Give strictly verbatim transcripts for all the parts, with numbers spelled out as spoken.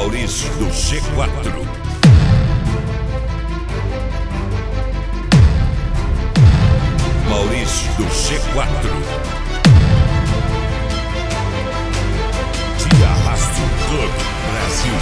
Maurício do G quatro. Maurício do G quatro. Te arrasto todo Brasil.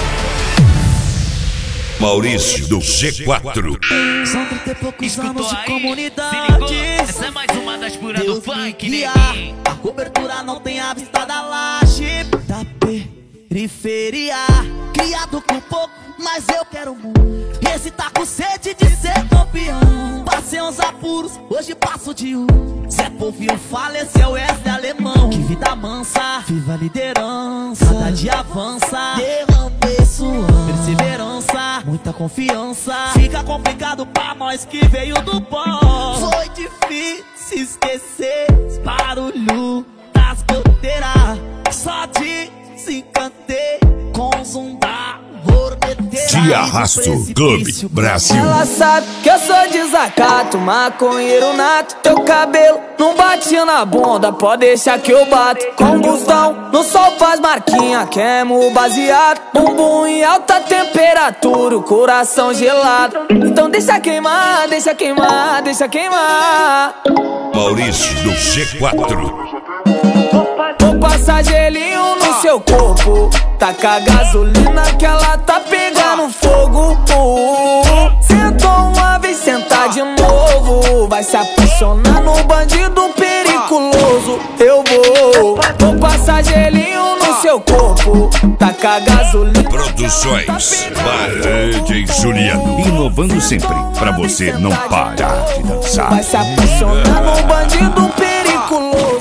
Maurício do G quatro. São trinta e poucos anos de comunidade. Essa é mais uma das puras do funk, né? A cobertura não tem a vista da laje da periferia. Criado com pouco, mas eu quero muito. Esse tá com sede de ser campeão. Passei uns apuros, hoje passo de um. Zé Povinho faleceu, Wesley alemão. Que vida mansa, viva a liderança. Cada dia avança, derramei suor. Perseverança, muita confiança. Fica complicado pra nós que veio do pó. Foi difícil esquecer os barulhos das goteiras. Só desencantei com o zoom da horneteira. Te arrasto, Clube Brasil. Ela sabe que eu sou desacato, maconheiro nato. Teu cabelo não bate na bunda, pode deixar que eu bato. Combustão, no sol faz marquinha, queimo baseado. Bumbum em alta temperatura, o coração gelado. Então deixa queimar, deixa queimar, deixa queimar. Maurício do G quatro. Vou passar gelinho no seu corpo, taca gasolina que ela tá pegando fogo. Sentou uma vez, sentar de novo, vai se apaixonar no bandido periculoso. Eu vou, vou passar gelinho no seu corpo, taca gasolina. Produções Parede e Juliano. Inovando sempre, pra você não parar de dançar. Vai se apaixonar no bandido periculoso.